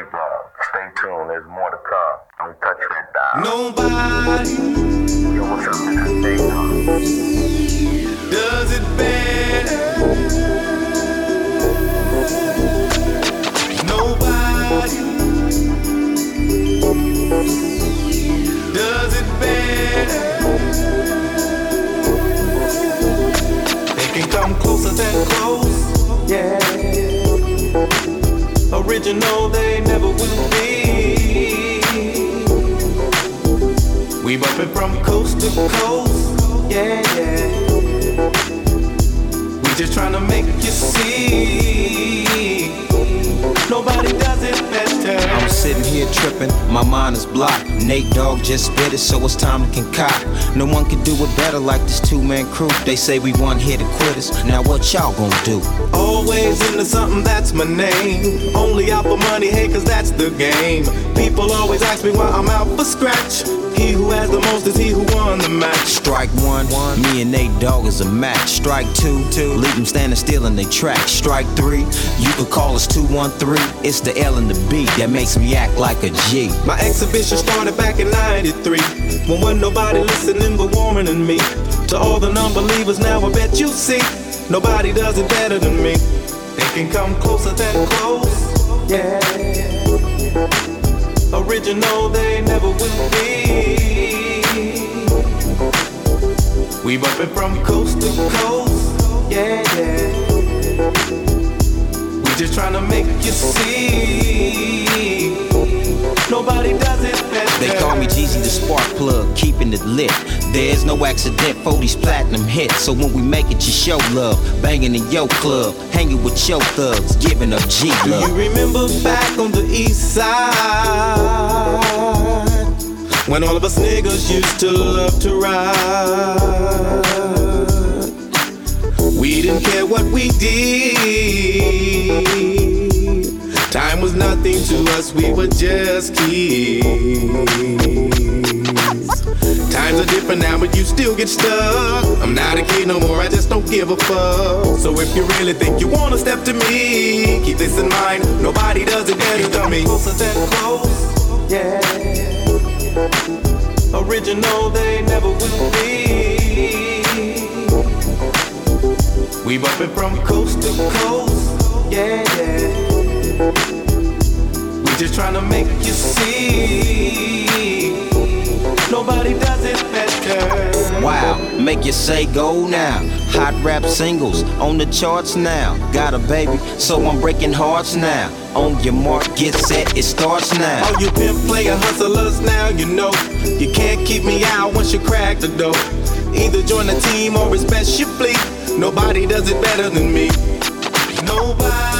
J-Ball. Stay tuned, there's more to come. Don't touch that dial. Nobody. Yo, what's up, Mr. J-Ball? Does it better? Nobody does it better. They can come closer than close, yeah. Original they never will be. We bumpin' from coast to coast, yeah, yeah. We just tryna make you see. Nobody does it better. I'm sitting here tripping, my mind is blocked. Nate Dogg just spit it, so it's time to concoct. No one can do it better like this two-man crew. They say we one here to quitters. Now what y'all gonna do? Always into something, that's my name. Only out for money, hey, cause that's the game. People always ask me why I'm out for scratch. He who has the most is he who won the match. Strike one, me and Nate Dogg is a match. Strike two, leave them standing still in they track. Strike three, you could call us 213. It's the L and the B that makes me act like a G. My exhibition started back in '93, when wasn't nobody listening but Warren and me. To all the non-believers now I bet you see, nobody does it better than me. They can come closer than close, yeah. Original they never will be. We bumpin' from coast to coast, yeah, yeah. We just tryna make you see. Nobody does it better. They call me Jeezy the spark plug, keeping it lit. There's no accident for these platinum hits. So when we make it, you show love. Banging in your club, hanging with your thugs, giving up G love. Do you remember back on the east side, when all of us niggas used to love to ride? We didn't care what we did. Time was nothing to us, we were just kids. Times are different now, but you still get stuck. I'm not a kid no more, I just don't give a fuck. So if you really think you wanna step to me, keep this in mind, nobody does it better than me. Closer than close, yeah. Original they never will be. We bumpin' from coast to coast, yeah, yeah. We just tryna make you see. Nobody does it better. Wow, make you say go now. Hot rap singles on the charts now. Got a baby, so I'm breaking hearts now. On your mark, get set, it starts now. All you pimp player hustlers now, you know you can't keep me out once you crack the door. Either join the team or it's best you flee. Nobody does it better than me. Nobody.